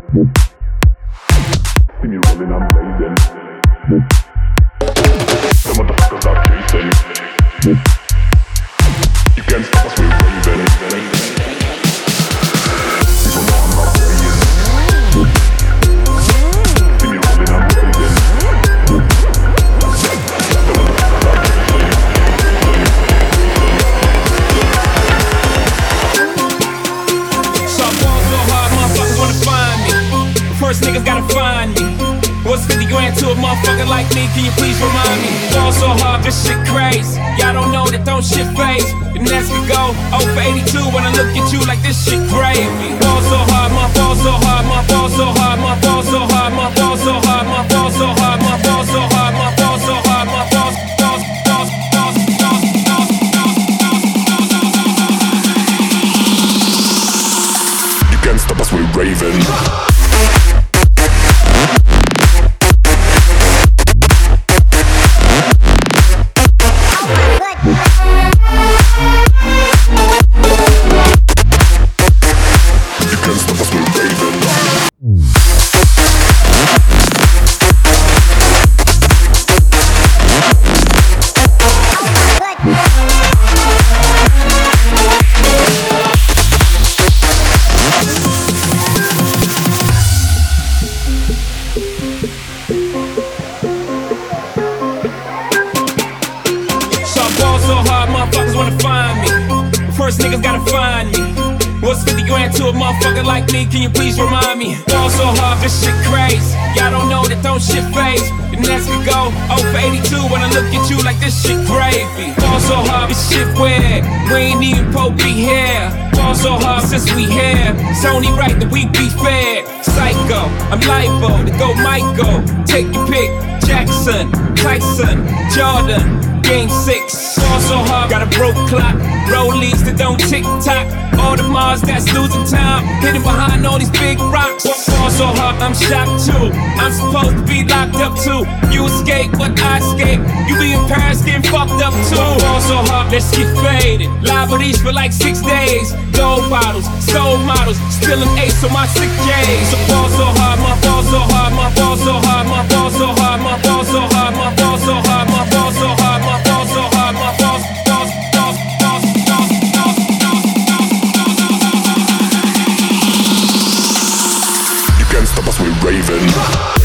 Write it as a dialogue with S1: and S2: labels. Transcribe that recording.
S1: See me rolling, I'm blazing. The motherfuckers are chasing. You can't stop us, we're raving. People know I'm not playing. See me rolling, I'm blazing. The motherfuckers are chasing.
S2: So I ball so hard, motherfuckers wanna find me. First niggas gotta find me. What's 50 grand to a motherfucker like me? Can you please remind me? Ball so hard, this shit crazy. Y'all don't know that don't shit phase. The next we go 0 for 82 when I look at you like this shit gravy. Ball so hard, my ball so hard, my ball so hard, my ball so hard, my ball so hard, my ball so hard, my ball so hard, my ball so hard, my balls.
S1: You can't stop us, we're raving.
S2: First niggas gotta find me. What's 50 grand to a motherfucker like me? Can you please remind me? Ball so hard, this shit crazy. Y'all don't know that don't shit phase. The next we go 0 for 82 when I look at you like this shit gravy. Ball so hard, this shit weird. We ain't even po be here. Ball so hard since we here. It's only right that we be fair. Psycho, I'm libo to go Michael. Take your pick. Jackson, Tyson, Jordan. Game 6, ball so hard, got a broke clock. Rollies that don't tick-tock. All the Mars that's losing time. Hidden behind all these big rocks. Ball so hard, I'm shocked too. I'm supposed to be locked up too. You escape, but I escape. You be in Paris getting fucked up too. Ball so hard, let's get faded. Live with these for like 6 days. Gold bottles, soul models. Spilling ace on my sick days. So ball so hard, my ball so hard, my ball so hard, my ball so hard, my ball so hard, my ball so hard, my ball so hard, my ball so hard, my balls.
S1: You can't stop us, we're raving.